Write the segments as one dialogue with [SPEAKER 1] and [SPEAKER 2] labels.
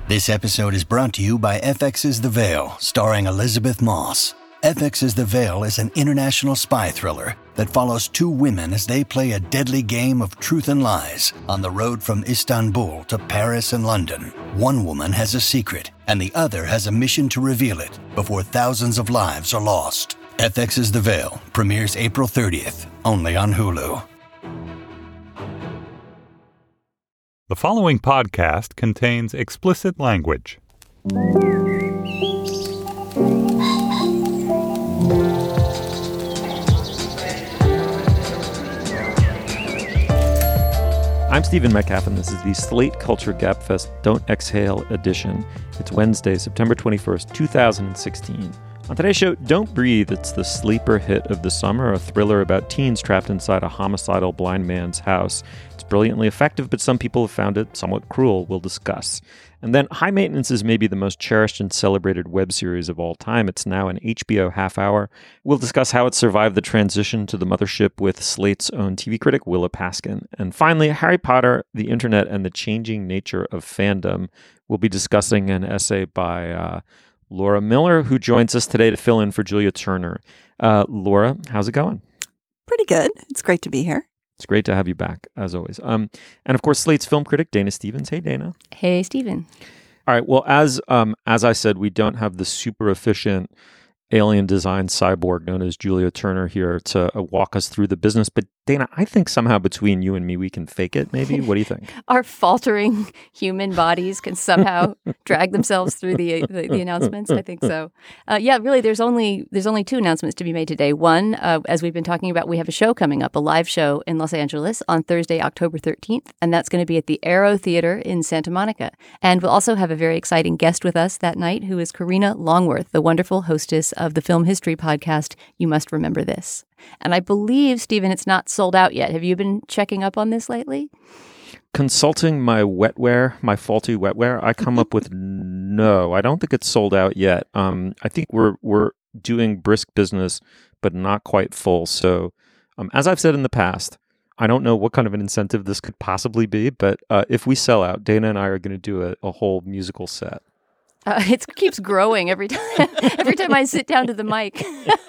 [SPEAKER 1] This episode is brought to you by FX's The Veil, starring Elizabeth Moss. FX's The Veil is an international spy thriller that follows two women as they play a deadly game of truth and lies on the road from Istanbul to Paris and London. One woman has a secret, and the other has a mission to reveal it before thousands of lives are lost. FX's The Veil premieres April 30th, only on Hulu.
[SPEAKER 2] The following podcast contains explicit language.
[SPEAKER 3] I'm Stephen Metcalf, and this is the Slate Culture Gabfest Don't Exhale edition. It's Wednesday, September 21st, 2016. On today's show, Don't Breathe. It's the sleeper hit of the summer, a thriller about teens trapped inside a homicidal blind man's house. It's brilliantly effective, but some people have found it somewhat cruel. We'll discuss. And then High Maintenance is maybe the most cherished and celebrated web series of all time. It's now an HBO half hour. We'll discuss how it survived the transition to the mothership with Slate's own TV critic, Willa Paskin. And finally, Harry Potter, the Internet, and the Changing Nature of Fandom. We'll be discussing an essay by Laura Miller, who joins us today to fill in for Julia Turner. Laura, how's it going?
[SPEAKER 4] Pretty good. It's great to be here.
[SPEAKER 3] It's great to have you back, as always. And of course, Slate's film critic, Dana Stevens. Hey, Dana.
[SPEAKER 5] Hey, Stephen.
[SPEAKER 3] All right. Well, as I said, we don't have the super efficient alien design cyborg known as Julia Turner here to walk us through the business. But Dana, I think somehow between you and me, we can fake it, maybe. What do you think?
[SPEAKER 5] Our faltering human bodies can somehow drag themselves through the announcements. I think so. Yeah, really, there's only two announcements to be made today. One, as we've been talking about, we have a show coming up, a live show in Los Angeles on Thursday, October 13th. And that's going to be at the Aero Theater in Santa Monica. And we'll also have a very exciting guest with us that night, who is Karina Longworth, the wonderful hostess of the film history podcast, You Must Remember This. And I believe, Stephen, it's not sold out yet. Have you been checking up on this lately?
[SPEAKER 3] Consulting my wetware, my faulty wetware, I come up with no. I don't think it's sold out yet. I think we're doing brisk business, but not quite full. So, as I've said in the past, I don't know what kind of an incentive this could possibly be, but if we sell out, Dana and I are going to do a whole musical set.
[SPEAKER 5] It keeps growing every time. Every time I sit down to the mic.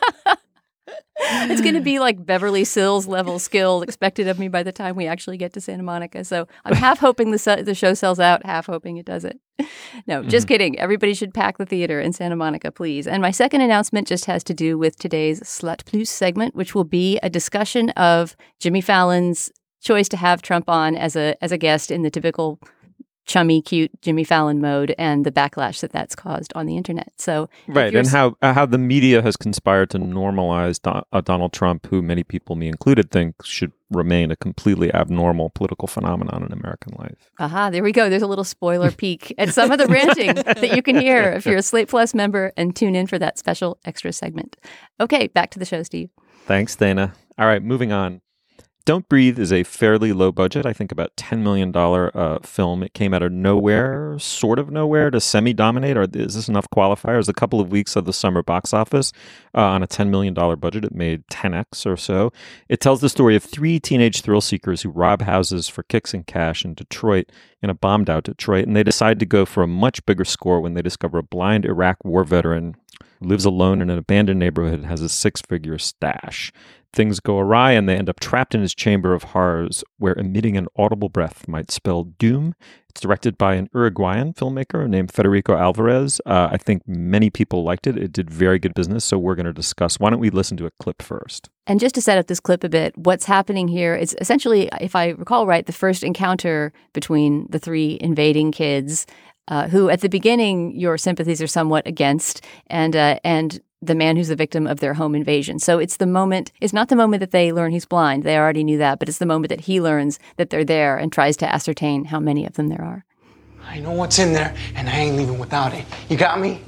[SPEAKER 5] It's going to be like Beverly Sills level skill expected of me by the time we actually get to Santa Monica. So I'm half hoping the show sells out, half hoping it doesn't. No, just kidding. Everybody should pack the theater in Santa Monica, please. And my second announcement just has to do with today's Slut Plus segment, which will be a discussion of Jimmy Fallon's choice to have Trump on as a guest in the typical chummy, cute Jimmy Fallon mode and the backlash that's caused on the internet. So
[SPEAKER 3] right, and how the media has conspired to normalize Donald Trump, who many people, me included, think should remain a completely abnormal political phenomenon in American life.
[SPEAKER 5] Aha, there we go. There's a little spoiler peek at some of the ranting that you can hear if you're a Slate Plus member, and tune in for that special extra segment. Okay, back to the show, Steve.
[SPEAKER 3] Thanks, Dana. All right, moving on. Don't Breathe is a fairly low budget, I think about $10 million film. It came out of nowhere, sort of nowhere, to semi-dominate. Or is this enough qualifiers? A couple of weeks of the summer box office on a $10 million budget. It made 10x or so. It tells the story of three teenage thrill seekers who rob houses for kicks and cash in Detroit, in a bombed out Detroit. And they decide to go for a much bigger score when they discover a blind Iraq war veteran who lives alone in an abandoned neighborhood and has a six-figure stash. Things go awry and they end up trapped in his chamber of horrors where emitting an audible breath might spell doom. It's directed by an Uruguayan filmmaker named Federico Alvarez. I think many people liked it. It did very good business, so we're going to discuss. Why don't we listen to a clip first?
[SPEAKER 5] And just to set up this clip a bit, what's happening here is essentially, if I recall right, the first encounter between the three invading kids who at the beginning your sympathies are somewhat against, and the man who's the victim of their home invasion. So it's not the moment that they learn he's blind. They already knew that, but it's the moment that he learns that they're there and tries to ascertain how many of them there are.
[SPEAKER 6] I know what's in there, and I ain't leaving without it. You got me?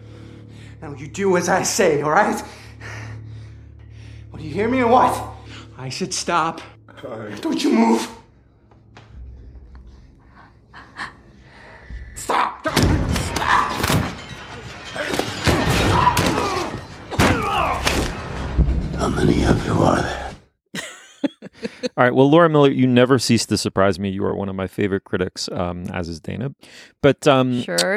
[SPEAKER 6] Now you do as I say, all right? Well, do you hear me or what? I said stop. Don't you move. Stop!
[SPEAKER 1] How many of you are there?
[SPEAKER 3] All right. Well, Laura Miller, you never cease to surprise me. You are one of my favorite critics, as is Dana. But
[SPEAKER 5] Sure.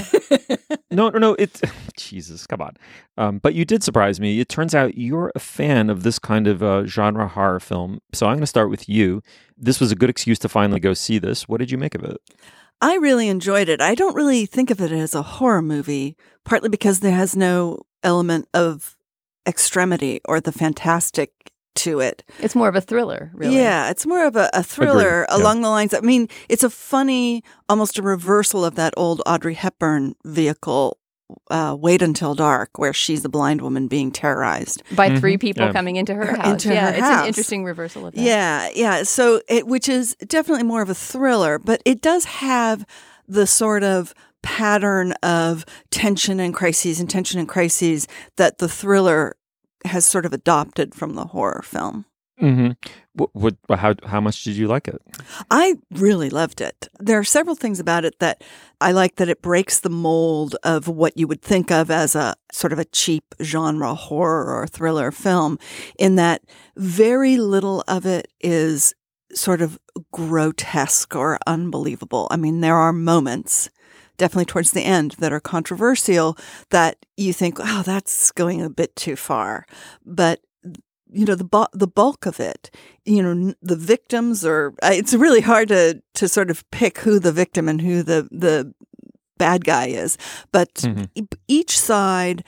[SPEAKER 3] no. It's Jesus. Come on. But you did surprise me. It turns out you're a fan of this kind of genre horror film. So I'm going to start with you. This was a good excuse to finally go see this. What did you make of it?
[SPEAKER 4] I really enjoyed it. I don't really think of it as a horror movie, partly because there has no element of extremity or the fantastic to it.
[SPEAKER 5] It's more of a thriller, really.
[SPEAKER 4] Yeah, it's more of a thriller along the lines. I mean, it's a funny, almost a reversal of that old Audrey Hepburn vehicle, Wait Until Dark, where she's the blind woman being terrorized
[SPEAKER 5] by three people coming into her house.
[SPEAKER 4] It's
[SPEAKER 5] an interesting reversal of that.
[SPEAKER 4] Yeah. So which is definitely more of a thriller, but it does have the sort of pattern of tension and crises that the thriller has sort of adopted from the horror film.
[SPEAKER 3] Mm-hmm. How much did you like it?
[SPEAKER 4] I really loved it. There are several things about it that I like, that it breaks the mold of what you would think of as a sort of a cheap genre horror or thriller film, in that very little of it is sort of grotesque or unbelievable. I mean, there are moments, definitely towards the end, that are controversial, that you think, oh, that's going a bit too far. But the bulk of it, the victims it's really hard to sort of pick who the victim and who the bad guy is. But each side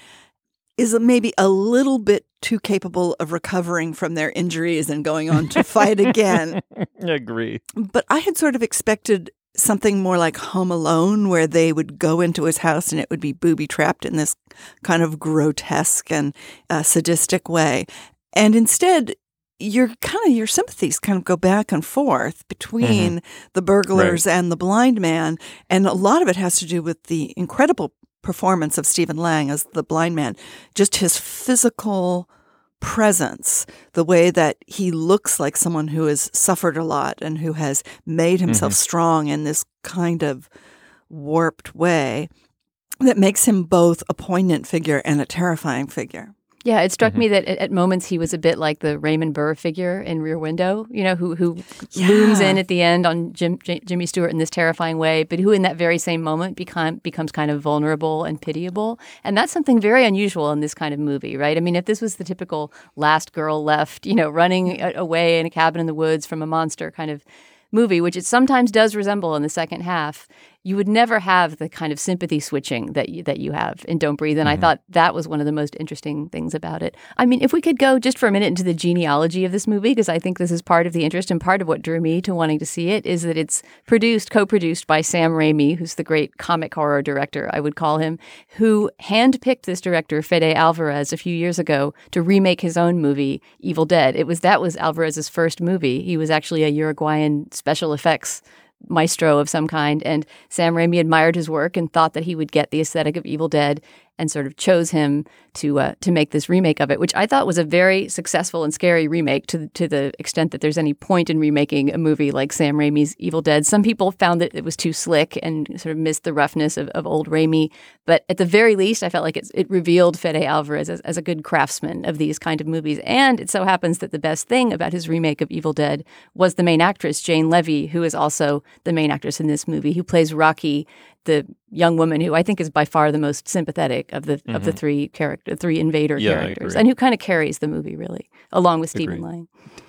[SPEAKER 4] is maybe a little bit too capable of recovering from their injuries and going on to fight again.
[SPEAKER 3] I agree.
[SPEAKER 4] But I had sort of expected something more like Home Alone, where they would go into his house and it would be booby-trapped in this kind of grotesque and sadistic way. And instead, your sympathies kind of go back and forth between the burglars and the blind man. And a lot of it has to do with the incredible performance of Stephen Lang as the blind man, just his physical presence, the way that he looks like someone who has suffered a lot and who has made himself strong in this kind of warped way that makes him both a poignant figure and a terrifying figure.
[SPEAKER 5] Yeah, it struck me that at moments he was a bit like the Raymond Burr figure in Rear Window, who looms in at the end on Jimmy Stewart in this terrifying way, but who in that very same moment becomes kind of vulnerable and pitiable. And that's something very unusual in this kind of movie, right? I mean, if this was the typical last girl left, running away in a cabin in the woods from a monster kind of movie, which it sometimes does resemble in the second half, you would never have the kind of sympathy switching that you have in Don't Breathe. And I thought that was one of the most interesting things about it. I mean, if we could go just for a minute into the genealogy of this movie, because I think this is part of the interest and part of what drew me to wanting to see it, is that it's co-produced by Sam Raimi, who's the great comic horror director, I would call him, who handpicked this director, Fede Alvarez, a few years ago to remake his own movie, Evil Dead. That was Alvarez's first movie. He was actually a Uruguayan special effects maestro of some kind, and Sam Raimi admired his work and thought that he would get the aesthetic of Evil Dead and sort of chose him to make this remake of it, which I thought was a very successful and scary remake to the extent that there's any point in remaking a movie like Sam Raimi's Evil Dead. Some people found that it was too slick and sort of missed the roughness of old Raimi, but at the very least, I felt like it revealed Fede Alvarez as a good craftsman of these kind of movies. And it so happens that the best thing about his remake of Evil Dead was the main actress, Jane Levy, who is also the main actress in this movie, who plays Rocky, the young woman who I think is by far the most sympathetic of the three invader characters, and who kind of carries the movie really, along with Stephen Lang.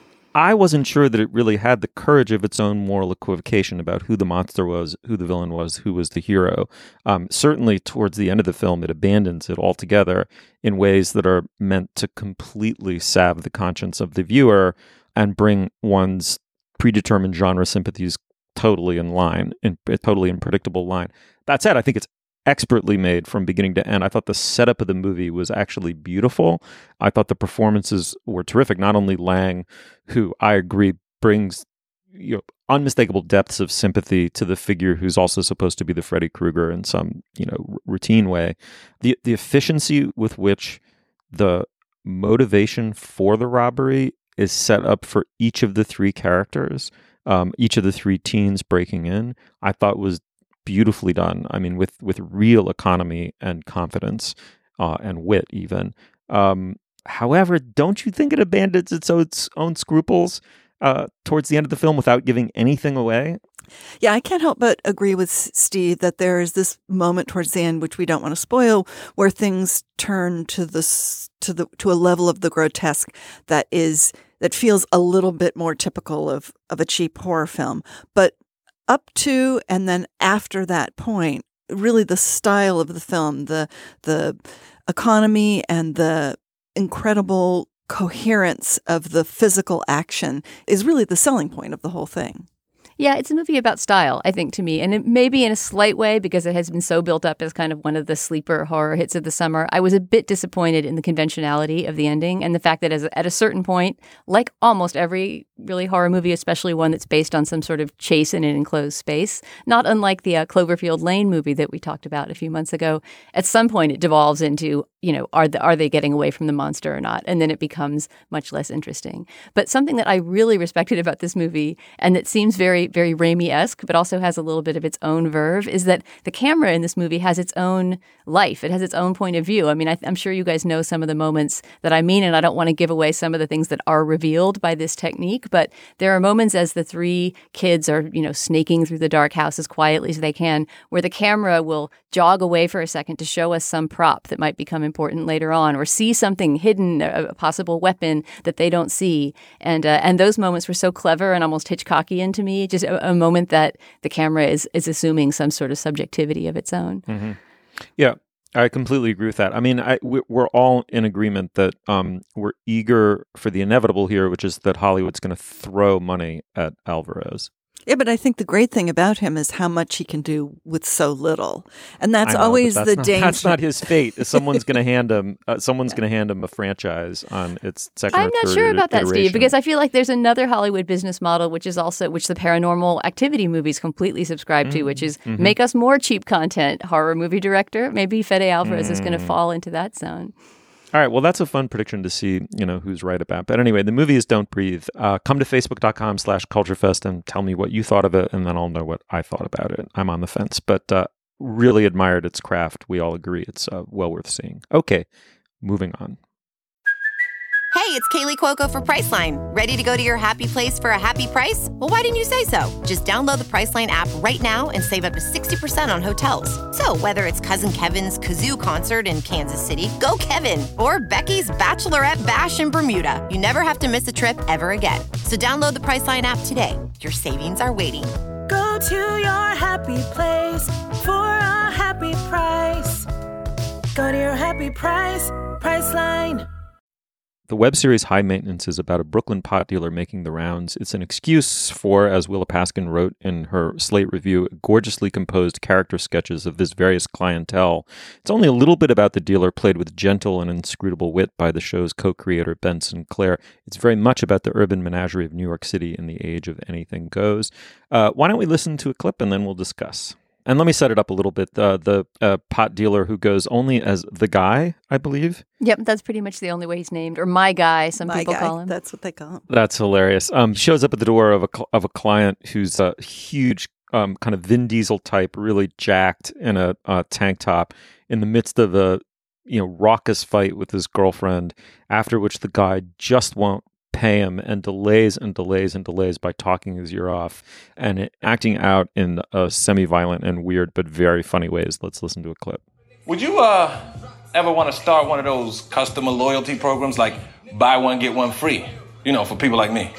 [SPEAKER 3] I wasn't sure that it really had the courage of its own moral equivocation about who the monster was, who the villain was, who was the hero. Certainly towards the end of the film, it abandons it altogether in ways that are meant to completely salve the conscience of the viewer and bring one's predetermined genre sympathies totally in line, in totally predictable line. That said, I think it's expertly made from beginning to end. I thought the setup of the movie was actually beautiful. I thought the performances were terrific. Not only Lang, who I agree brings unmistakable depths of sympathy to the figure who's also supposed to be the Freddy Krueger in some routine way. The efficiency with which the motivation for the robbery is set up for each of the three characters. Each of the three teens breaking in, I thought was beautifully done. I mean, with real economy and confidence and wit even. However, don't you think it abandons its own scruples? towards the end of the film without giving anything away.
[SPEAKER 4] Yeah, I can't help but agree with Steve that there is this moment towards the end, which we don't want to spoil, where things turn to a level of the grotesque that feels a little bit more typical of a cheap horror film. But up to and then after that point, really the style of the film, the economy and the incredible coherence of the physical action is really the selling point of the whole thing.
[SPEAKER 5] Yeah, it's a movie about style, I think, to me. And it may be in a slight way because it has been so built up as kind of one of the sleeper horror hits of the summer. I was a bit disappointed in the conventionality of the ending and the fact that at a certain point, like almost every really horror movie, especially one that's based on some sort of chase in an enclosed space, not unlike the Cloverfield Lane movie that we talked about a few months ago, at some point it devolves into, are they getting away from the monster or not? And then it becomes much less interesting. But something that I really respected about this movie, and that seems very, very Raimi-esque, but also has a little bit of its own verve, is that the camera in this movie has its own life. It has its own point of view. I mean, I'm sure you guys know some of the moments that I mean, and I don't want to give away some of the things that are revealed by this technique, but there are moments as the three kids are, snaking through the dark house as quietly as they can, where the camera will jog away for a second to show us some prop that might become important later on, or see something hidden, a possible weapon that they don't see. And those moments were so clever and almost Hitchcockian to me, just a moment that the camera is assuming some sort of subjectivity of its own.
[SPEAKER 3] Mm-hmm. Yeah, I completely agree with that. I mean, we're all in agreement that we're eager for the inevitable here, which is that Hollywood's going to throw money at Alvarez.
[SPEAKER 4] Yeah, but I think the great thing about him is how much he can do with so little, and that's always the danger.
[SPEAKER 3] That's not his fate. Someone's going to hand him. Someone's going to hand him a franchise on its second.
[SPEAKER 5] I'm not sure about that, Steve, because I feel like there's another Hollywood business model, which the Paranormal Activity movies completely subscribe to, which is make us more cheap content. Horror movie director, maybe Fede Alvarez is going to fall into that zone.
[SPEAKER 3] All right, well, that's a fun prediction to see, who's right about. But anyway, the movie is Don't Breathe. Come to facebook.com/culturefest and tell me what you thought of it, and then I'll know what I thought about it. I'm on the fence, but really admired its craft. We all agree it's well worth seeing. Okay, moving on.
[SPEAKER 7] Hey, it's Kaylee Cuoco for Priceline. Ready to go to your happy place for a happy price? Well, why didn't you say so? Just download the Priceline app right now and save up to 60% on hotels. So whether it's Cousin Kevin's Kazoo Concert in Kansas City, go Kevin, or Becky's Bachelorette Bash in Bermuda, you never have to miss a trip ever again. So download the Priceline app today. Your savings are waiting.
[SPEAKER 8] Go to your happy place for a happy price. Go to your happy price, Priceline.
[SPEAKER 3] The web series High Maintenance is about a Brooklyn pot dealer making the rounds. It's an excuse for, as Willa Paskin wrote in her Slate review, gorgeously composed character sketches of this various clientele. It's only a little bit about the dealer, played with gentle and inscrutable wit by the show's co-creator Ben Sinclair. It's very much about the urban menagerie of New York City in the age of anything goes. Why don't we listen to a clip and then we'll discuss. And let me set it up a little bit. The pot dealer who goes only as the guy, I believe.
[SPEAKER 5] Yep, that's pretty much the only way he's named. Or my guy, some people call him.
[SPEAKER 4] That's what they call him.
[SPEAKER 3] That's hilarious. Shows up at the door of a client who's a huge kind of Vin Diesel type, really jacked in a tank top in the midst of a raucous fight with his girlfriend, after which the guy just won't pay him and delays by talking his ear off and acting out in semi-violent and weird but very funny ways. Let's listen to a clip.
[SPEAKER 9] Would you ever want to start one of those customer loyalty programs like buy one get one free, for people like me?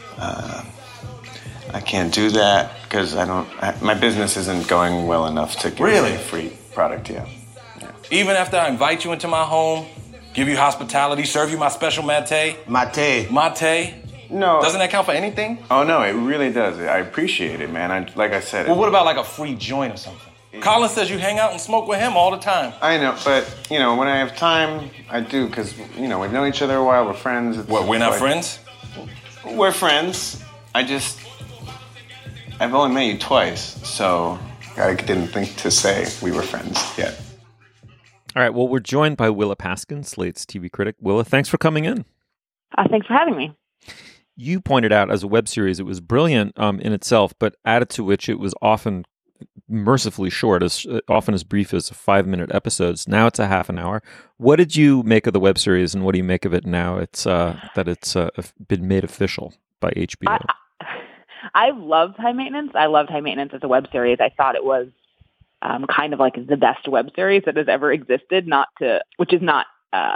[SPEAKER 10] I can't do that because my business isn't going well enough to give you a free product. Yeah.
[SPEAKER 9] Even after I invite you into my home, give you hospitality, serve you my special mate. Mate?
[SPEAKER 10] No.
[SPEAKER 9] Doesn't that count for anything?
[SPEAKER 10] Oh, no, it really does. I appreciate it, man. Like I said.
[SPEAKER 9] Well, what about like a free joint or something? Colin says you hang out and smoke with him all the time.
[SPEAKER 10] I know, but, when I have time, I do, because, we've known each other a while, we're friends.
[SPEAKER 9] What, we're not friends?
[SPEAKER 10] We're friends. I've only met you twice, so I didn't think to say we were friends yet.
[SPEAKER 3] All right, well, we're joined by Willa Paskin, Slate's TV critic. Willa, thanks for coming in.
[SPEAKER 11] Thanks for having me.
[SPEAKER 3] You pointed out as a web series it was brilliant in itself, but added to which it was often mercifully short, often as brief as 5-minute episodes. Now it's a half an hour. What did you make of the web series, and what do you make of it now that it's been made official by HBO?
[SPEAKER 11] I loved High Maintenance. I loved High Maintenance as a web series. I thought it was kind of like the best web series that has ever existed, which is not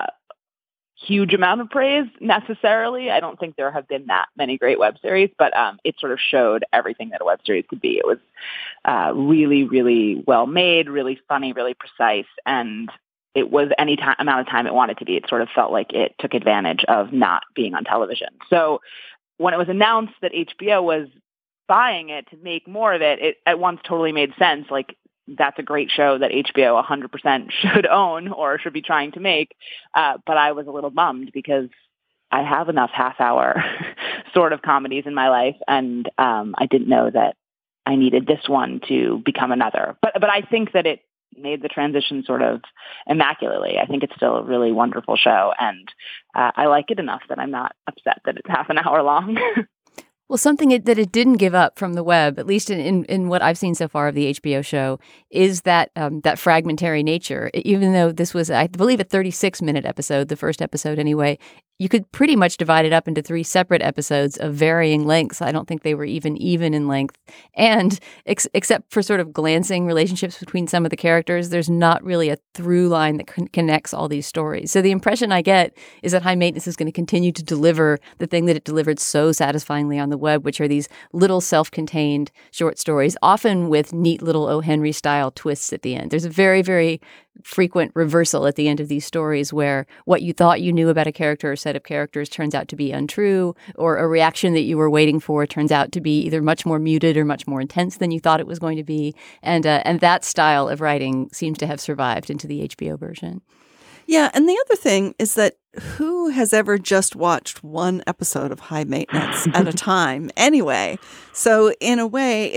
[SPEAKER 11] huge amount of praise necessarily. I don't think there have been that many great web series, but it sort of showed everything that a web series could be. It was really, really well made, really funny, really precise, and it was any amount of time it wanted to be. It sort of felt like it took advantage of not being on television. So when it was announced that HBO was buying it to make more of it, it at once totally made sense. Like, that's a great show that HBO 100% should own or should be trying to make. But I was a little bummed because I have enough half-hour sort of comedies in my life, and I didn't know that I needed this one to become another. But I think that it made the transition sort of immaculately. I think it's still a really wonderful show, and I like it enough that I'm not upset that it's half an hour long.
[SPEAKER 5] Well, something that it didn't give up from the web, at least in what I've seen so far of the HBO show, is that that fragmentary nature. Even though this was, I believe, a 36-minute episode, the first episode anyway, you could pretty much divide it up into 3 separate episodes of varying lengths. I don't think they were even in length. And except for sort of glancing relationships between some of the characters, there's not really a through line that connects all these stories. So the impression I get is that High Maintenance is going to continue to deliver the thing that it delivered so satisfyingly on the web, which are these little self-contained short stories, often with neat little O. Henry style twists at the end. There's a very, very frequent reversal at the end of these stories where what you thought you knew about a character or set of characters turns out to be untrue, or a reaction that you were waiting for turns out to be either much more muted or much more intense than you thought it was going to be. And that style of writing seems to have survived into the HBO version.
[SPEAKER 4] Yeah, and the other thing is that who has ever just watched one episode of High Maintenance at a time anyway? So in a way,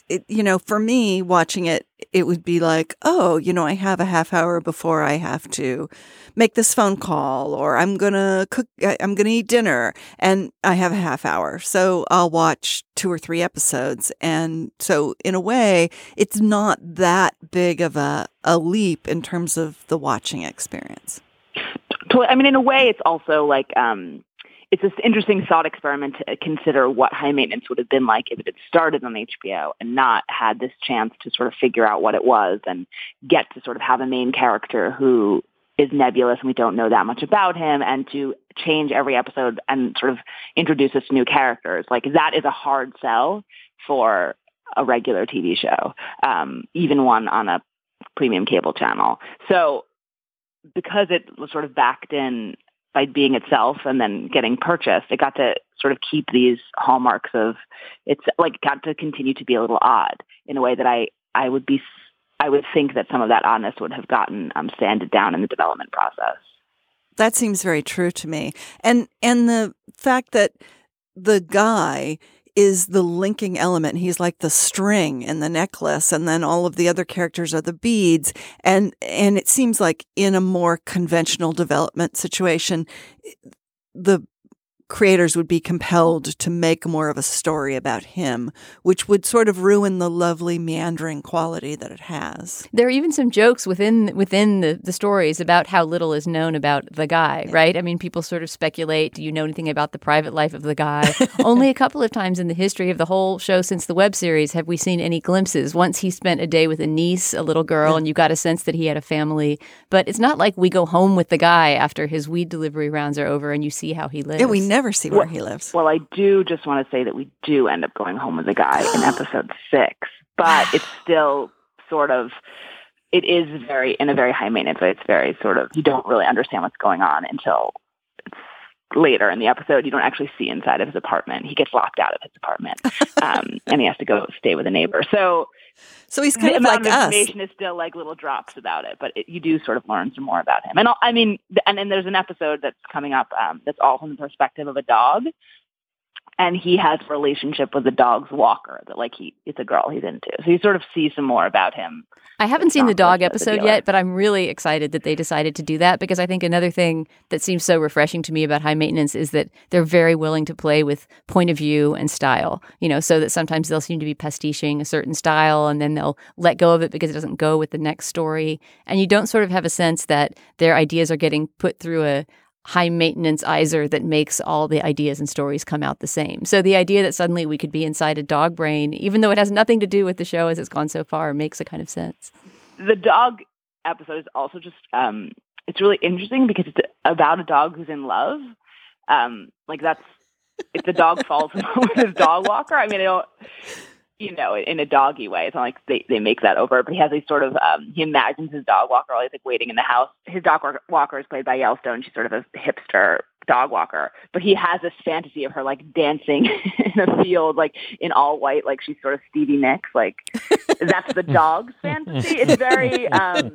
[SPEAKER 4] for me watching it, it would be like, oh, I have a half hour before I have to make this phone call, or I'm going to eat dinner, and I have a half hour. So I'll watch 2 or 3 episodes. And so in a way, it's not that big of a leap in terms of the watching experience.
[SPEAKER 11] I mean, in a way, it's also like it's this interesting thought experiment to consider what High Maintenance would have been like if it had started on HBO and not had this chance to sort of figure out what it was and get to sort of have a main character who is nebulous and we don't know that much about him, and to change every episode and sort of introduce us to new characters. Like, that is a hard sell for a regular TV show, even one on a premium cable channel. So because it was sort of backed in by being itself and then getting purchased, it got to sort of keep these hallmarks of, it's like got to continue to be a little odd in a way that I would think that some of that oddness would have gotten sanded down in the development process.
[SPEAKER 4] That seems very true to me. And the fact that the guy is the linking element. He's like the string in the necklace, and then all of the other characters are the beads. And it seems like in a more conventional development situation, the creators would be compelled to make more of a story about him, which would sort of ruin the lovely meandering quality that it has.
[SPEAKER 5] There are even some jokes within the stories about how little is known about the guy, right? I mean, people sort of speculate, do you know anything about the private life of the guy? Only a couple of times in the history of the whole show since the web series have we seen any glimpses. Once he spent a day with a niece, a little girl, and you got a sense that he had a family. But it's not like we go home with the guy after his weed delivery rounds are over and you see how he lives.
[SPEAKER 4] Yeah, we never see where he lives.
[SPEAKER 11] Well, I do just want to say that we do end up going home with a guy in episode 6, but it's still sort of, it is in a very high maintenance way. It's very sort of, you don't really understand what's going on until it's later in the episode. You don't actually see inside of his apartment. He gets locked out of his apartment, and he has to go stay with a neighbor. So
[SPEAKER 4] he's kind of like us.
[SPEAKER 11] The information is still like little drops about it, but you do sort of learn some more about him. And then there's an episode that's coming up that's all from the perspective of a dog, and he has a relationship with the dog's walker that it's a girl he's into. So you sort of see some more about him.
[SPEAKER 5] I haven't seen the dog episode yet, but I'm really excited that they decided to do that, because I think another thing that seems so refreshing to me about High Maintenance is that they're very willing to play with point of view and style, so that sometimes they'll seem to be pastiching a certain style and then they'll let go of it because it doesn't go with the next story. And you don't sort of have a sense that their ideas are getting put through a high maintenance-izer that makes all the ideas and stories come out the same. So the idea that suddenly we could be inside a dog brain, even though it has nothing to do with the show as it's gone so far, makes a kind of sense.
[SPEAKER 11] The dog episode is also just, it's really interesting because it's about a dog who's in love. If the dog falls in love with his dog walker, I mean, I don't, in a doggy way. It's not like they make that over, but he has these sort of, he imagines his dog walker always like waiting in the house. His dog walker is played by Yellowstone. She's sort of a hipster dog walker, but he has this fantasy of her like dancing in a field, like in all white, like she's sort of Stevie Nicks. Like that's the dog's fantasy. It's very,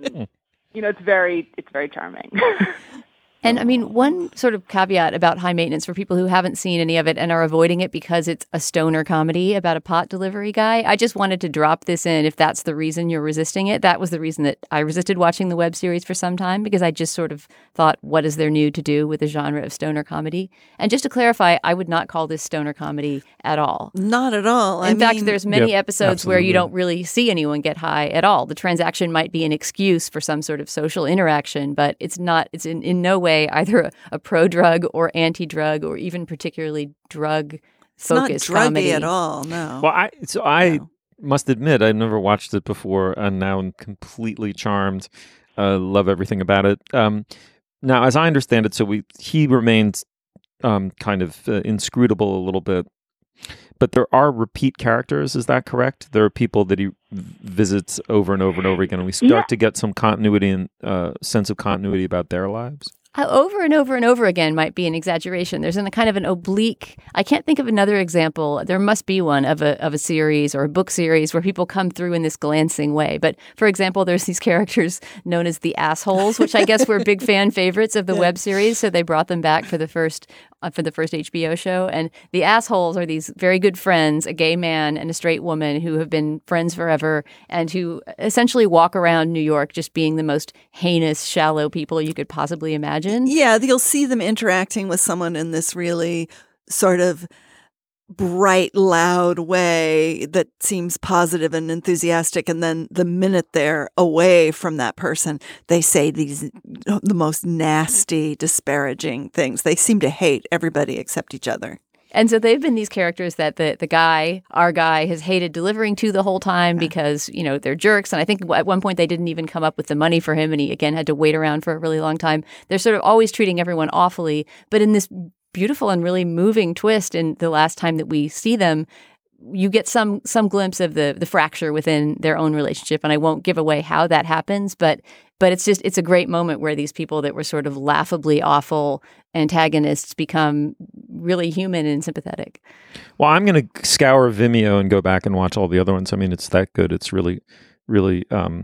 [SPEAKER 11] it's very charming.
[SPEAKER 5] And I mean, one sort of caveat about High Maintenance for people who haven't seen any of it and are avoiding it because it's a stoner comedy about a pot delivery guy. I just wanted to drop this in if that's the reason you're resisting it. That was the reason that I resisted watching the web series for some time, because I just sort of thought, what is there new to do with the genre of stoner comedy? And just to clarify, I would not call this stoner comedy at all.
[SPEAKER 4] Not at all.
[SPEAKER 5] In fact, there's many episodes where you don't really see anyone get high at all. The transaction might be an excuse for some sort of social interaction, but it's not, it's in no way either a pro-drug or anti-drug or even particularly drug-focused comedy.
[SPEAKER 4] It's not druggy at all, no.
[SPEAKER 3] Well, I must admit, I've never watched it before, and now I'm completely charmed. Love everything about it. Now, as I understand it, he remains kind of inscrutable a little bit, but there are repeat characters. Is that correct? There are people that he visits over and over and over again, and we start to get some continuity and sense of continuity about their lives.
[SPEAKER 5] Over and over and over again might be an exaggeration. There's a kind of an oblique, I can't think of another example. There must be one of a series or a book series where people come through in this glancing way. But for example, there's these characters known as the assholes, which I guess were big fan favorites of the web series. So they brought them back for the first HBO show. And the assholes are these very good friends, a gay man and a straight woman who have been friends forever and who essentially walk around New York just being the most heinous, shallow people you could possibly imagine.
[SPEAKER 4] Yeah, you'll see them interacting with someone in this really sort of bright, loud way that seems positive and enthusiastic. And then the minute they're away from that person, they say the most nasty, disparaging things. They seem to hate everybody except each other.
[SPEAKER 5] And so they've been these characters that our guy has hated delivering to the whole time because, they're jerks. And I think at one point they didn't even come up with the money for him. And he, again, had to wait around for a really long time. They're sort of always treating everyone awfully. But in this beautiful and really moving twist, in the last time that we see them, you get some glimpse of the fracture within their own relationship. And I won't give away how that happens, but it's a great moment where these people that were sort of laughably awful antagonists become really human and sympathetic.
[SPEAKER 3] Well, I'm going to scour Vimeo and go back and watch all the other ones. I mean, it's that good. It's really, really,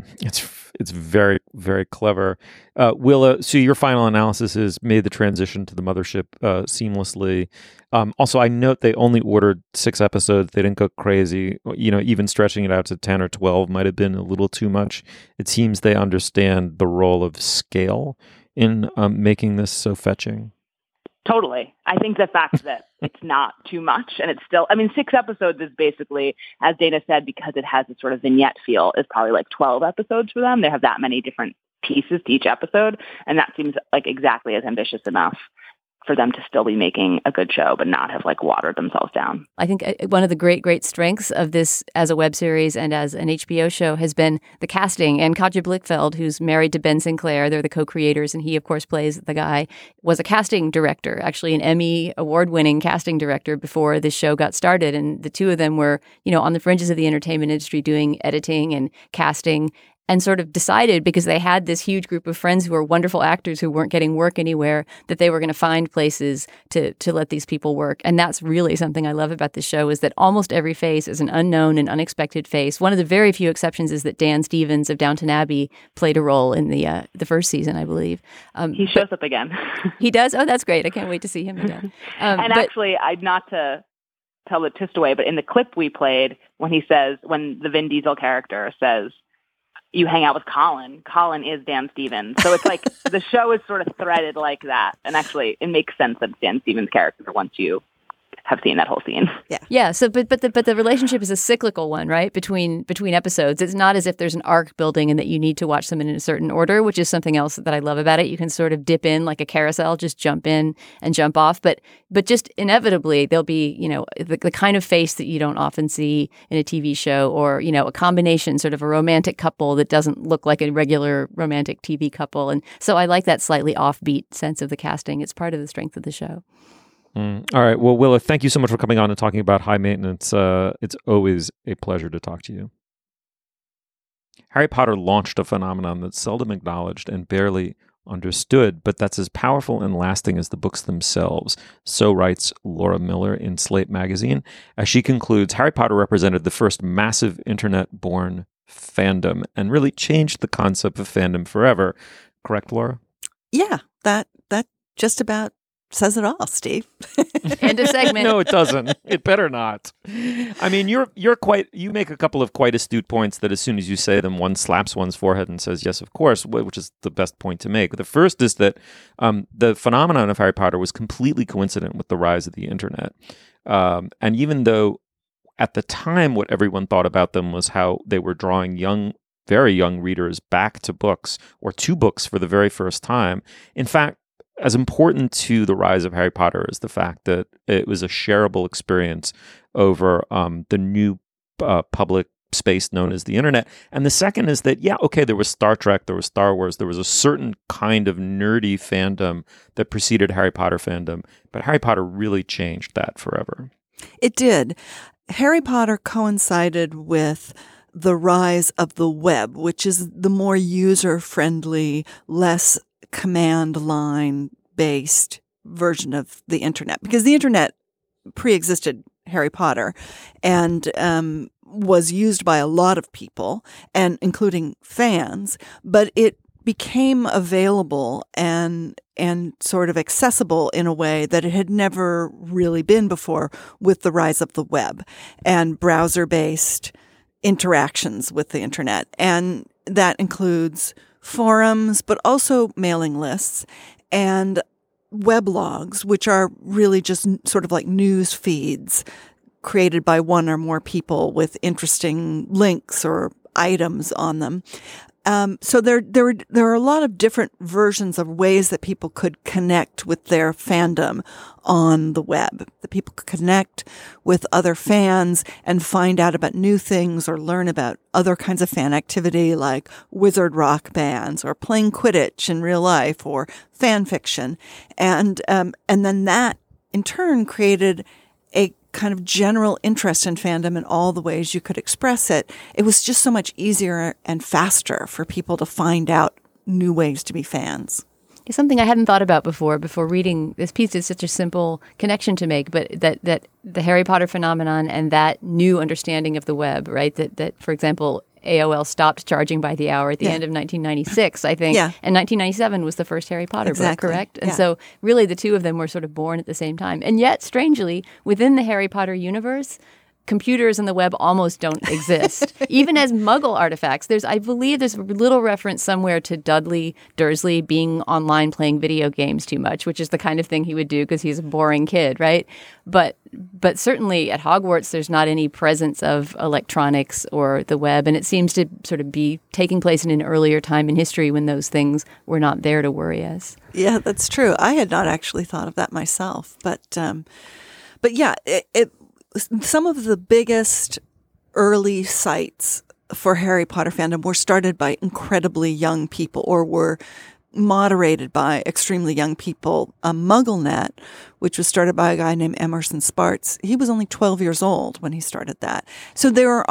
[SPEAKER 3] it's very, very clever. Willa, so your final analysis is made the transition to the mothership seamlessly. Also, I note they only ordered 6 episodes. They didn't go crazy. Even stretching it out to 10 or 12 might have been a little too much. It seems they understand the role of scale in making this so fetching.
[SPEAKER 11] Totally. I think the fact that it's not too much and it's still, 6 episodes is basically, as Dana said, because it has a sort of vignette feel, is probably like 12 episodes for them. They have that many different pieces to each episode. And that seems like exactly as ambitious enough for them to still be making a good show, but not have like watered themselves down.
[SPEAKER 5] I think one of the great strengths of this as a web series and as an HBO show has been the casting. And Katja Blichfeld, who's married to Ben Sinclair, they're the co-creators, and he, of course, plays the guy, was a casting director, actually an Emmy award-winning casting director before this show got started. And the two of them were, on the fringes of the entertainment industry doing editing and casting, and sort of decided, because they had this huge group of friends who were wonderful actors who weren't getting work anywhere, that they were going to find places to let these people work. And that's really something I love about this show, is that almost every face is an unknown and unexpected face. One of the very few exceptions is that Dan Stevens of Downton Abbey played a role in the first season, I believe.
[SPEAKER 11] He shows up again.
[SPEAKER 5] He does? Oh, that's great. I can't wait to see him again.
[SPEAKER 11] Actually, not to tell the twist away, but in the clip we played, when the Vin Diesel character says, "You hang out with Colin." Colin is Dan Stevens. So it's like the show is sort of threaded like that. And actually, it makes sense that it's Dan Stevens' character once you have seen that whole scene.
[SPEAKER 5] Yeah. So, but the relationship is a cyclical one, right? Between episodes, it's not as if there's an arc building and that you need to watch them in a certain order, which is something else that I love about it. You can sort of dip in like a carousel, just jump in and jump off, but just inevitably there'll be the kind of face that you don't often see in a TV show, or a combination, sort of a romantic couple that doesn't look like a regular romantic TV couple, and so I like that slightly offbeat sense of the casting. It's part of the strength of the show.
[SPEAKER 3] All right. Well, Willa, thank you so much for coming on and talking about High Maintenance. It's always a pleasure to talk to you. Harry Potter launched a phenomenon that's seldom acknowledged and barely understood, but that's as powerful and lasting as the books themselves. So writes Laura Miller in Slate magazine. As she concludes, Harry Potter represented the first massive internet-born fandom and really changed the concept of fandom forever. Correct, Laura?
[SPEAKER 4] Yeah, that just about says it all, Steve.
[SPEAKER 5] End of segment.
[SPEAKER 3] No, it doesn't. It better not. I mean, you make a couple of quite astute points that as soon as you say them, one slaps one's forehead and says, yes, of course, which is the best point to make. The first is that the phenomenon of Harry Potter was completely coincident with the rise of the internet. And even though at the time what everyone thought about them was how they were drawing very young readers back to books or to books for the very first time, in fact, as important to the rise of Harry Potter is the fact that it was a shareable experience over the new public space known as the internet. And the second is that, there was Star Trek, there was Star Wars, there was a certain kind of nerdy fandom that preceded Harry Potter fandom, but Harry Potter really changed that forever.
[SPEAKER 4] It did. Harry Potter coincided with the rise of the web, which is the more user-friendly, less command line based version of the internet, because the internet pre-existed Harry Potter and was used by a lot of people, and including fans, but it became available and sort of accessible in a way that it had never really been before with the rise of the web and browser-based interactions with the internet. And that includes forums, but also mailing lists and weblogs, which are really just sort of like news feeds created by one or more people with interesting links or items on them. So there are a lot of different versions of ways that people could connect with their fandom on the web. That people could connect with other fans and find out about new things or learn about other kinds of fan activity like wizard rock bands or playing Quidditch in real life or fan fiction. And then that in turn created a kind of general interest in fandom in all the ways you could express it. It was just so much easier and faster for people to find out new ways to be fans.
[SPEAKER 5] It's something I hadn't thought about before reading this piece. It's such a simple connection to make, but that the Harry Potter phenomenon and that new understanding of the web, right? That for example, AOL stopped charging by the hour at the end of 1996, I think. Yeah. And 1997 was the first Harry Potter book, correct? And so really the two of them were sort of born at the same time. And yet, strangely, within the Harry Potter universe, computers and the web almost don't exist. Even as Muggle artifacts, I believe there's a little reference somewhere to Dudley Dursley being online playing video games too much, which is the kind of thing he would do because he's a boring kid, right? But certainly at Hogwarts, there's not any presence of electronics or the web, and it seems to sort of be taking place in an earlier time in history when those things were not there to worry us.
[SPEAKER 4] Yeah, that's true. I had not actually thought of that myself, but yeah, some of the biggest early sites for Harry Potter fandom were started by incredibly young people or were moderated by extremely young people. MuggleNet, which was started by a guy named Emerson Spartz, he was only 12 years old when he started that. So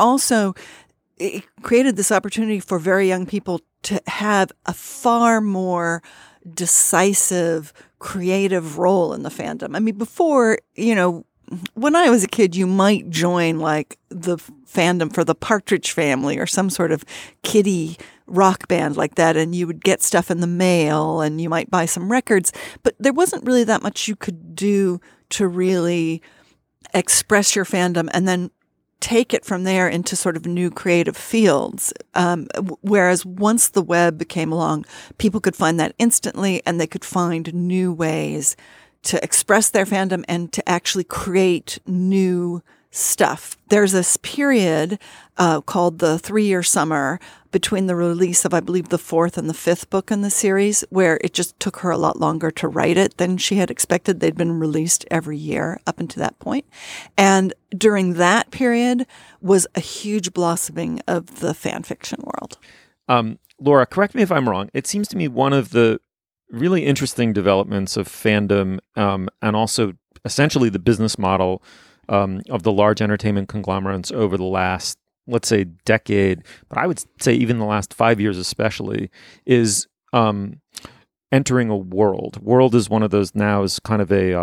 [SPEAKER 4] it created this opportunity for very young people to have a far more decisive, creative role in the fandom. I mean, before, when I was a kid, you might join like the fandom for the Partridge Family or some sort of kiddie rock band like that, and you would get stuff in the mail and you might buy some records, but there wasn't really that much you could do to really express your fandom and then take it from there into sort of new creative fields. Whereas once the web came along, people could find that instantly and they could find new ways to express their fandom and to actually create new stuff. There's this period called the 3-year summer between the release of, I believe, the 4th and the 5th book in the series, where it just took her a lot longer to write it than she had expected. They'd been released every year up until that point. And during that period was a huge blossoming of the fan fiction world.
[SPEAKER 3] Laura, correct me if I'm wrong. It seems to me one of the really interesting developments of fandom and also essentially the business model of the large entertainment conglomerates over the last, let's say, decade, but I would say even the last 5 years especially, is entering a world. World is one of those now is kind of a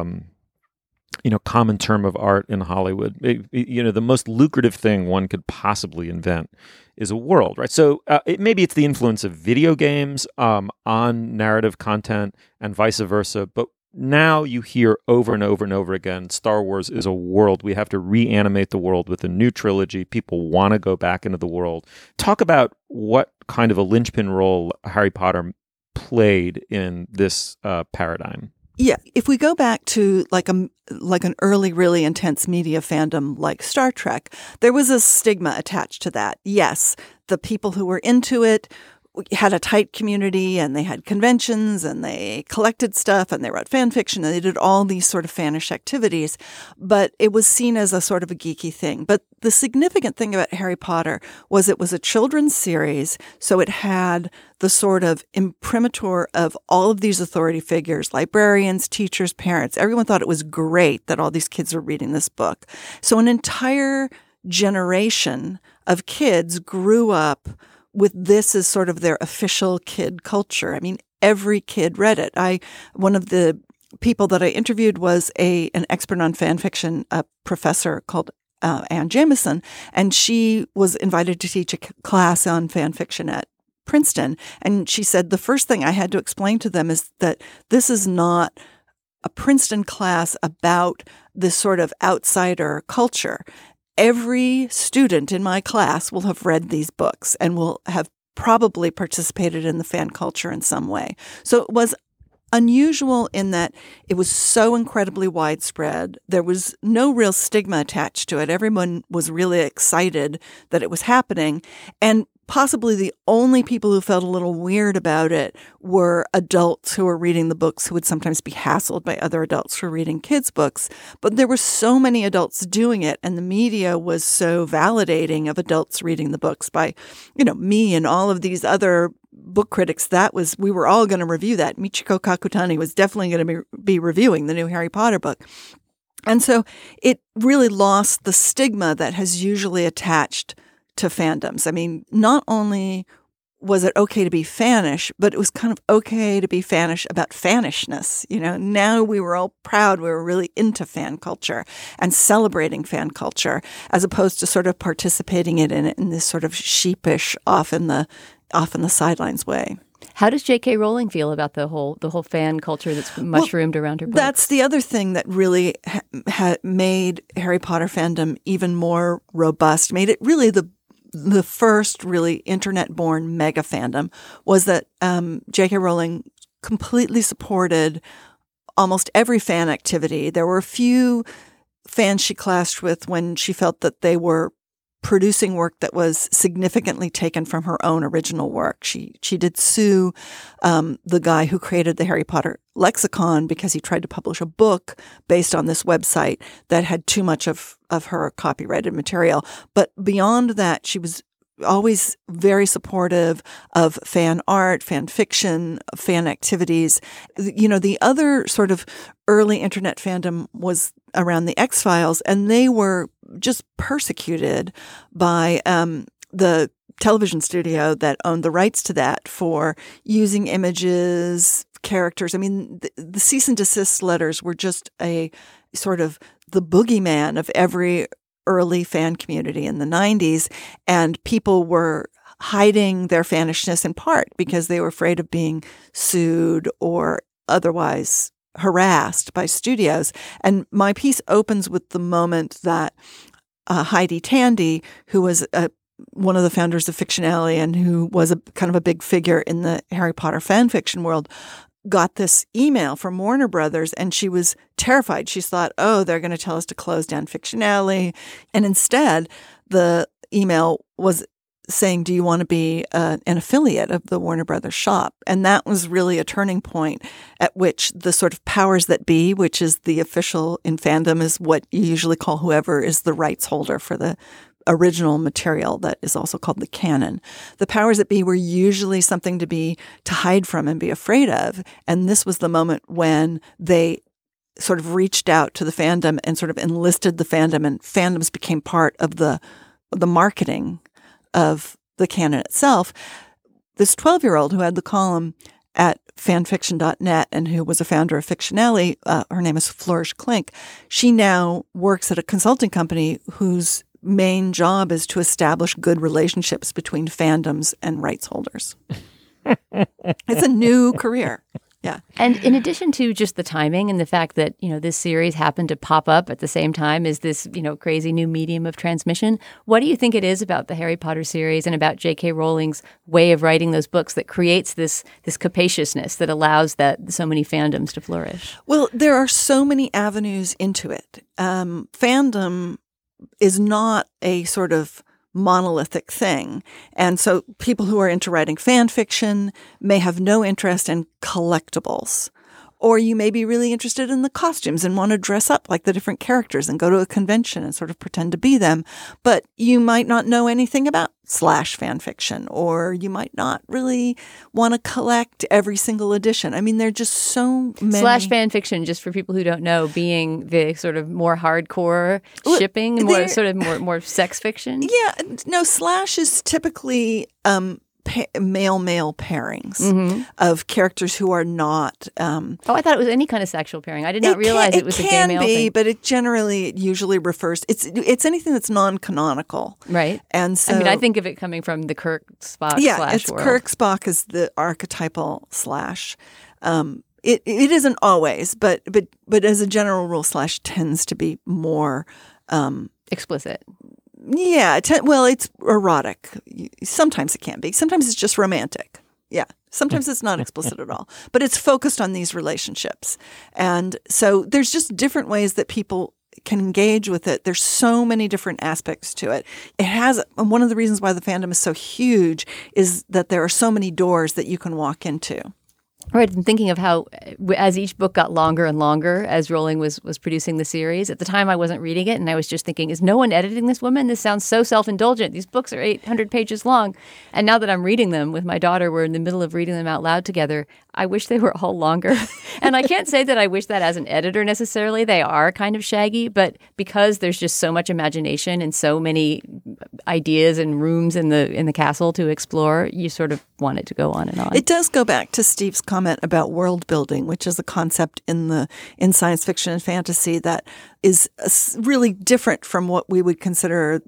[SPEAKER 3] common term of art in Hollywood. The most lucrative thing one could possibly invent is a world, right? So maybe it's the influence of video games on narrative content and vice versa, but now you hear over and over and over again, Star Wars is a world. We have to reanimate the world with a new trilogy. People want to go back into the world. Talk about what kind of a linchpin role Harry Potter played in this paradigm.
[SPEAKER 4] Yeah, if we go back to like an early, really intense media fandom like Star Trek, there was a stigma attached to that. Yes, the people who were into it had a tight community, and they had conventions, and they collected stuff, and they wrote fan fiction, and they did all these sort of fanish activities, but it was seen as a sort of a geeky thing. But the significant thing about Harry Potter was it was a children's series, so it had the sort of imprimatur of all of these authority figures, librarians, teachers, parents. Everyone thought it was great that all these kids were reading this book. So an entire generation of kids grew up with this as sort of their official kid culture. I mean, every kid read it. One of the people that I interviewed was an expert on fan fiction, a professor called Ann Jameson, and she was invited to teach a class on fan fiction at Princeton. And she said, the first thing I had to explain to them is that this is not a Princeton class about this sort of outsider culture. Every student in my class will have read these books and will have probably participated in the fan culture in some way. So it was unusual in that it was so incredibly widespread. There was no real stigma attached to it. Everyone was really excited that it was happening. And possibly the only people who felt a little weird about it were adults who were reading the books, who would sometimes be hassled by other adults for reading kids' books. But there were so many adults doing it, and the media was so validating of adults reading the books by, me and all of these other book critics. We were all going to review that. Michiko Kakutani was definitely going to be reviewing the new Harry Potter book. And so it really lost the stigma that has usually attached to fandoms. I mean, not only was it okay to be fanish, but it was kind of okay to be fanish about fanishness. Now we were all proud. We were really into fan culture and celebrating fan culture, as opposed to sort of participating in it in this sort of sheepish, off in the sidelines way.
[SPEAKER 5] How does J.K. Rowling feel about the whole fan culture that's mushroomed around her books?
[SPEAKER 4] That's the other thing that really made Harry Potter fandom even more robust, made it really the first really internet-born mega fandom, was that J.K. Rowling completely supported almost every fan activity. There were a few fans she clashed with when she felt that they were producing work that was significantly taken from her own original work. She did sue the guy who created the Harry Potter lexicon because he tried to publish a book based on this website that had too much of her copyrighted material. But beyond that, she was always very supportive of fan art, fan fiction, fan activities. The other sort of early internet fandom was around the X-Files, and they were just persecuted by the television studio that owned the rights to that for using images, characters. I mean, the cease and desist letters were just a sort of the boogeyman of every early fan community in the 90s, and people were hiding their fanishness in part because they were afraid of being sued or otherwise harassed by studios. And my piece opens with the moment that Heidi Tandy, who was one of the founders of Fiction Alley and who was a kind of a big figure in the Harry Potter fan fiction world, got this email from Warner Brothers, and she was terrified. She thought, oh, they're going to tell us to close down Fiction Alley. And instead, the email was saying, do you want to be an affiliate of the Warner Brothers shop? And that was really a turning point at which the sort of powers that be, which is the official in fandom, is what you usually call whoever is the rights holder for the original material that is also called the canon. The powers that be were usually something to hide from and be afraid of. And this was the moment when they sort of reached out to the fandom and sort of enlisted the fandom, and fandoms became part of the marketing of the canon itself. This 12-year-old who had the column at fanfiction.net and who was a founder of Fiction Alley, her name is Flourish Klink. She now works at a consulting company whose main job is to establish good relationships between fandoms and rights holders. It's a new career. Yeah.
[SPEAKER 5] And in addition to just the timing and the fact that, this series happened to pop up at the same time as this, crazy new medium of transmission, what do you think it is about the Harry Potter series and about J.K. Rowling's way of writing those books that creates this capaciousness that allows that so many fandoms to flourish?
[SPEAKER 4] Well, there are so many avenues into it. Fandom is not a sort of monolithic thing. And so people who are into writing fan fiction may have no interest in collectibles. Or you may be really interested in the costumes and want to dress up like the different characters and go to a convention and sort of pretend to be them. But you might not know anything about / fan fiction, or you might not really want to collect every single edition. I mean, there are just so many.
[SPEAKER 5] / fan fiction, just for people who don't know, being the sort of more hardcore shipping, more sex fiction.
[SPEAKER 4] Yeah, no, / is typically male pairings of characters who are not.
[SPEAKER 5] I thought it was any kind of sexual pairing. I did not realize it was a gay male thing.
[SPEAKER 4] But it usually refers. It's anything that's non-canonical,
[SPEAKER 5] right?
[SPEAKER 4] And so
[SPEAKER 5] I think of it coming from the Kirk Spock.
[SPEAKER 4] Yeah, it's
[SPEAKER 5] world.
[SPEAKER 4] Kirk Spock is the archetypal /. It isn't always, but as a general rule, / tends to be more
[SPEAKER 5] explicit.
[SPEAKER 4] Yeah. It's erotic. Sometimes it can be. Sometimes it's just romantic. Yeah. Sometimes it's not explicit at all. But it's focused on these relationships. And so there's just different ways that people can engage with it. There's so many different aspects to it. One of the reasons why the fandom is so huge is that there are so many doors that you can walk into.
[SPEAKER 5] Right, and thinking of how, as each book got longer and longer, as Rowling was producing the series, at the time I wasn't reading it, and I was just thinking, is no one editing this woman? This sounds so self-indulgent. These books are 800 pages long. And now that I'm reading them with my daughter, we're in the middle of reading them out loud together, I wish they were all longer. And I can't say that I wish that as an editor necessarily. They are kind of shaggy, but because there's just so much imagination and so many ideas and rooms in the castle to explore, you sort of want it to go on and on.
[SPEAKER 4] It does go back to Steve's comment about world building, which is a concept in science fiction and fantasy that is really different from what we would consider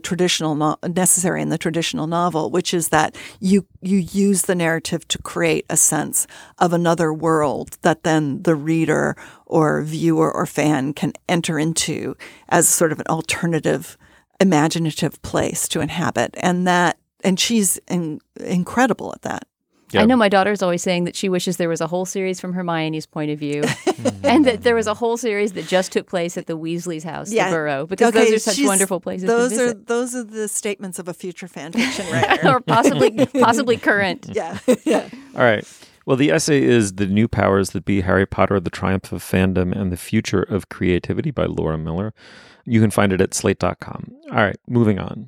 [SPEAKER 4] necessary in the traditional novel, which is that you use the narrative to create a sense of another world that then the reader or viewer or fan can enter into as sort of an alternative, imaginative place to inhabit. And she's incredible at that.
[SPEAKER 5] Yep. I know my daughter's always saying that she wishes there was a whole series from Hermione's point of view and that there was a whole series that just took place at the Weasley's house, the Burrow, because those are such wonderful places to visit.
[SPEAKER 4] Those are the statements of a future fan fiction writer.
[SPEAKER 5] Or possibly current.
[SPEAKER 4] Yeah.
[SPEAKER 3] All right. Well, the essay is The New Powers That Be, Harry Potter, The Triumph of Fandom and the Future of Creativity by Laura Miller. You can find it at slate.com. All right, moving on.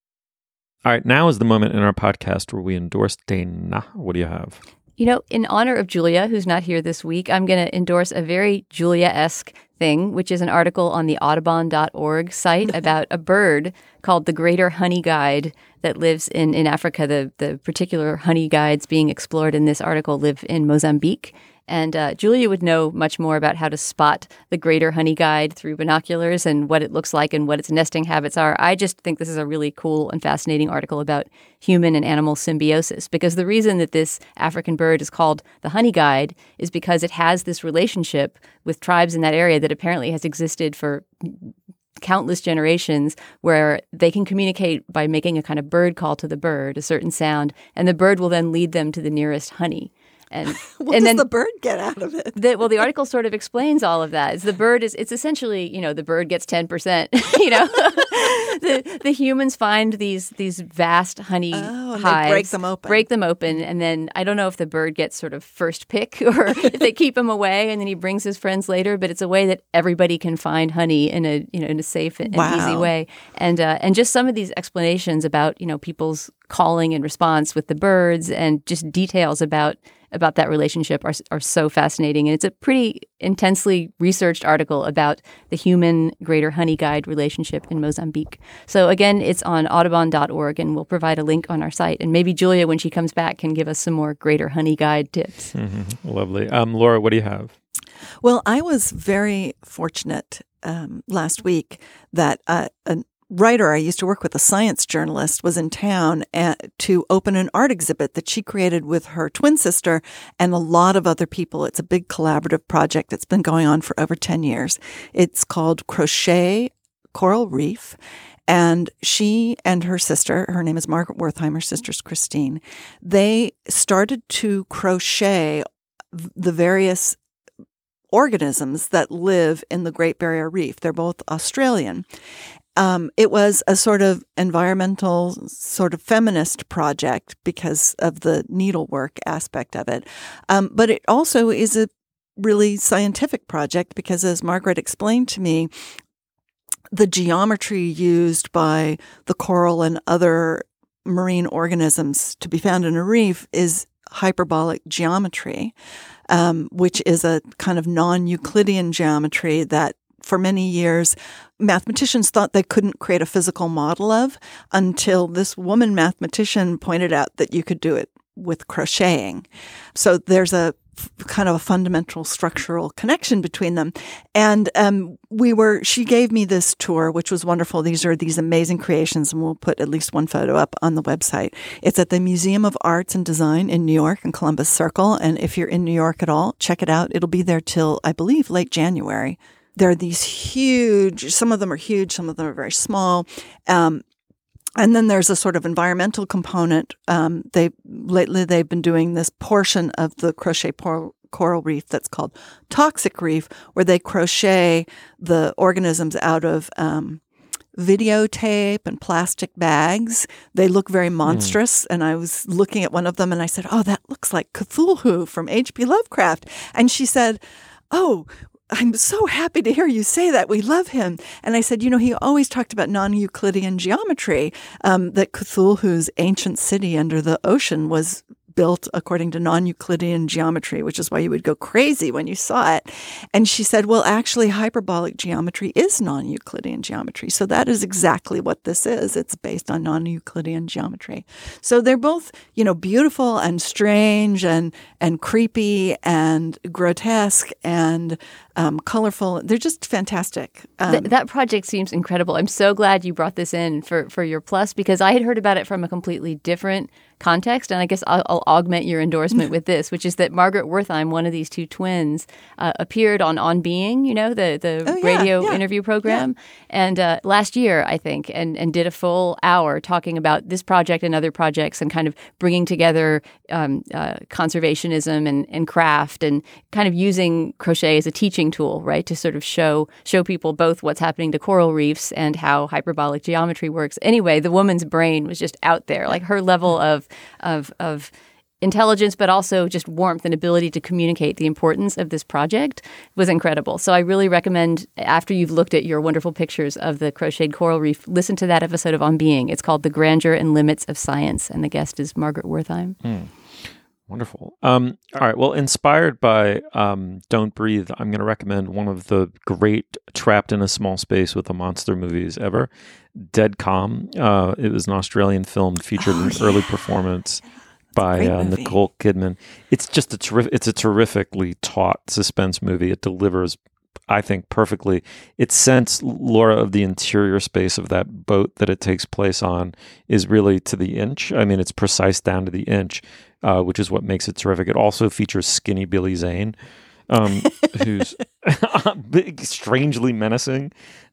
[SPEAKER 3] All right, now is the moment in our podcast where we endorse Dana. What do you have?
[SPEAKER 5] In honor of Julia, who's not here this week, I'm going to endorse a very Julia-esque thing, which is an article on the Audubon.org site about a bird called the greater honey guide that lives in Africa. The particular honey guides being explored in this article live in Mozambique. And Julia would know much more about how to spot the greater honey guide through binoculars and what it looks like and what its nesting habits are. I just think this is a really cool and fascinating article about human and animal symbiosis, because the reason that this African bird is called the honey guide is because it has this relationship with tribes in that area that apparently has existed for countless generations, where they can communicate by making a kind of bird call to the bird, a certain sound, and the bird will then lead them to the nearest honey. And
[SPEAKER 4] what
[SPEAKER 5] and
[SPEAKER 4] does
[SPEAKER 5] then
[SPEAKER 4] the bird get out of it?
[SPEAKER 5] the article sort of explains all of that. It's essentially, the bird gets 10%. The humans find these vast honey hives,
[SPEAKER 4] they break them open,
[SPEAKER 5] and then I don't know if the bird gets sort of first pick or if they keep him away and then he brings his friends later. But it's a way that everybody can find honey in a safe and easy way. And just some of these explanations about people's calling and response with the birds and just details about that relationship are so fascinating. And it's a pretty intensely researched article about the human greater honey guide relationship in Mozambique. So again, it's on audubon.org, and we'll provide a link on our site. And maybe Julia, when she comes back, can give us some more greater honey guide tips.
[SPEAKER 3] Mm-hmm. Lovely. Laura, what do you have?
[SPEAKER 4] Well, I was very fortunate last week that a writer I used to work with, a science journalist, was in town to open an art exhibit that she created with her twin sister and a lot of other people. It's a big collaborative project that's been going on for over 10 years. It's called Crochet Coral Reef. And she and her sister, her name is Margaret Wertheim, her sister's Christine, they started to crochet the various organisms that live in the Great Barrier Reef. They're both Australian. It was a sort of environmental, sort of feminist project because of the needlework aspect of it. But it also is a really scientific project because, as Margaret explained to me, the geometry used by the coral and other marine organisms to be found in a reef is hyperbolic geometry, which is a kind of non-Euclidean geometry that for many years, mathematicians thought they couldn't create a physical model of until this woman mathematician pointed out that you could do it with crocheting. So there's a kind of a fundamental structural connection between them. And she gave me this tour, which was wonderful. These are these amazing creations, and we'll put at least one photo up on the website. It's at the Museum of Arts and Design in New York in Columbus Circle. And if you're in New York at all, check it out. It'll be there till, I believe, late January. There are these huge, some of them are huge, some of them are very small. And then there's a sort of environmental component. Lately they've been doing this portion of the crochet coral reef that's called Toxic Reef, where they crochet the organisms out of videotape and plastic bags. They look very monstrous. And I was looking at one of them and I said, "Oh, that looks like Cthulhu from H.P. Lovecraft." And she said, "Oh, I'm so happy to hear you say that. We love him." And I said, he always talked about non-Euclidean geometry, that Cthulhu's ancient city under the ocean was built according to non-Euclidean geometry, which is why you would go crazy when you saw it. And she said, well, actually, hyperbolic geometry is non-Euclidean geometry. So that is exactly what this is. It's based on non-Euclidean geometry. So they're both, beautiful and strange and creepy and grotesque and colorful. They're just fantastic.
[SPEAKER 5] That project seems incredible. I'm so glad you brought this in for your plus, because I had heard about it from a completely different context, and I guess I'll augment your endorsement with this, which is that Margaret Wertheim, one of these two twins, appeared on Being, the radio interview program, and last year, I think, and did a full hour talking about this project and other projects and kind of bringing together conservationism and craft and kind of using crochet as a teaching tool, right, to sort of show people both what's happening to coral reefs and how hyperbolic geometry works. Anyway, the woman's brain was just out there, like her level of intelligence, but also just warmth and ability to communicate the importance of this project was incredible. So I really recommend, after you've looked at your wonderful pictures of the crocheted coral reef, listen to that episode of On Being. It's called The Grandeur and Limits of Science, and the guest is Margaret Wertheim.
[SPEAKER 3] Wonderful. All right. Well, inspired by Don't Breathe, I'm going to recommend one of the great trapped in a small space with a monster movies ever, Dead Calm. It was an Australian film, featured an early performance by Nicole Kidman. It's just it's a terrifically taut suspense movie. It delivers, I think, perfectly. Its sense, Laura, of the interior space of that boat that it takes place on is really to the inch. I mean, it's precise down to the inch, which is what makes it terrific. It also features skinny Billy Zane, who's strangely menacing.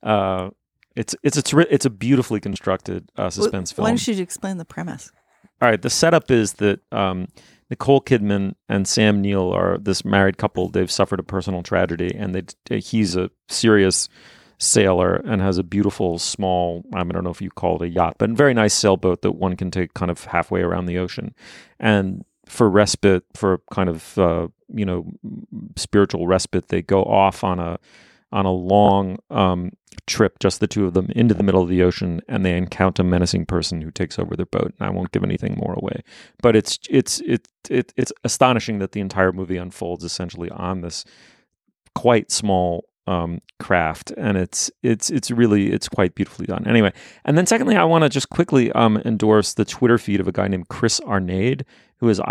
[SPEAKER 3] It's a beautifully constructed suspense film.
[SPEAKER 4] Why don't you explain the premise?
[SPEAKER 3] All right, the setup is that Nicole Kidman and Sam Neill are this married couple. They've suffered a personal tragedy, and he's a serious sailor and has a beautiful small, I don't know if you call it a yacht, but a very nice sailboat that one can take kind of halfway around the ocean. And for respite, for kind of spiritual respite, they go off on a long trip, just the two of them, into the middle of the ocean, and they encounter a menacing person who takes over their boat. And I won't give anything more away, but it's astonishing that the entire movie unfolds essentially on this quite small craft, and it's quite beautifully done. Anyway, and then secondly, I want to just quickly endorse the Twitter feed of a guy named Chris Arnade, who is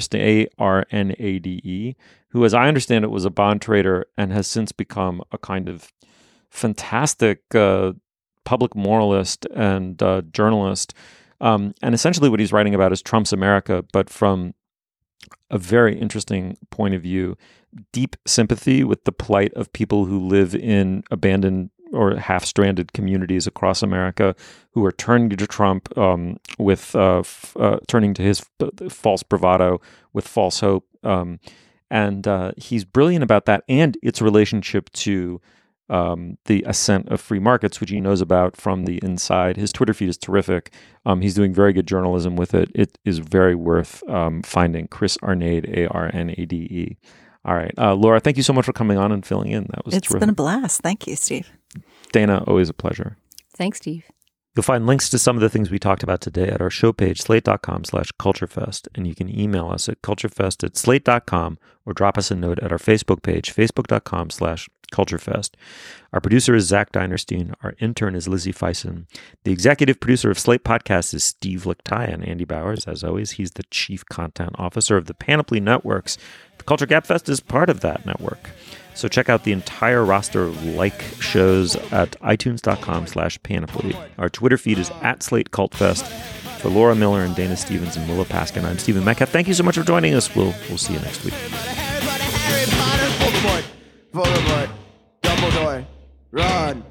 [SPEAKER 3] Arnade, who, as I understand it, was a bond trader and has since become a kind of fantastic public moralist and journalist. And essentially what he's writing about is Trump's America, but from a very interesting point of view, deep sympathy with the plight of people who live in abandoned or half-stranded communities across America who are turning to Trump turning to his false bravado with false hope. And he's brilliant about that and its relationship to the ascent of free markets, which he knows about from the inside. His Twitter feed is terrific. He's doing very good journalism with it. It is very worth finding. Chris Arnade, Arnade. All right. Laura, thank you so much for coming on and filling in. That was terrific.
[SPEAKER 4] It's been a blast. Thank you, Steve.
[SPEAKER 3] Dana, always a pleasure.
[SPEAKER 5] Thanks, Steve.
[SPEAKER 3] You'll find links to some of the things we talked about today at our show page, slate.com/culturefest. And you can email us at culturefest@slate.com or drop us a note at our Facebook page, facebook.com/culturefest. Our producer is Zach Dinerstein. Our intern is Lizzie Feisen. The executive producer of Slate Podcasts is Steve Lickteig, and Andy Bowers. As always, he's the chief content officer of the Panoply Networks. The Culture Gap Fest is part of that network. So check out the entire roster of shows at itunes.com/panoply. Our Twitter feed is @SlateCultFest. For Laura Miller and Dana Stevens and Willa Paskin, I'm Stephen Metcalf. Thank you so much for joining us. We'll see you next week.
[SPEAKER 12] Harry Potter, Voldemort, Dumbledore, run.